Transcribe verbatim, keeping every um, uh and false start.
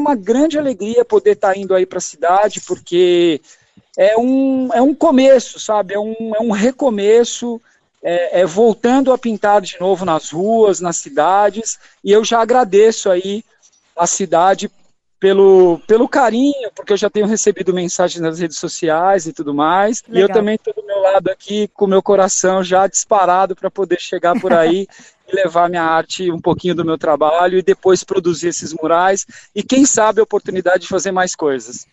uma grande alegria poder estar indo aí para a cidade, porque é um, é um começo, sabe? É um, é um recomeço, é, é voltando a pintar de novo nas ruas, nas cidades, e eu já agradeço aí a cidade pelo, pelo carinho, porque eu já tenho recebido mensagens nas redes sociais e tudo mais, Legal. E eu também estou do meu lado aqui com o meu coração já disparado para poder chegar por aí e levar minha arte, um pouquinho do meu trabalho e depois produzir esses murais e quem sabe a oportunidade de fazer mais coisas.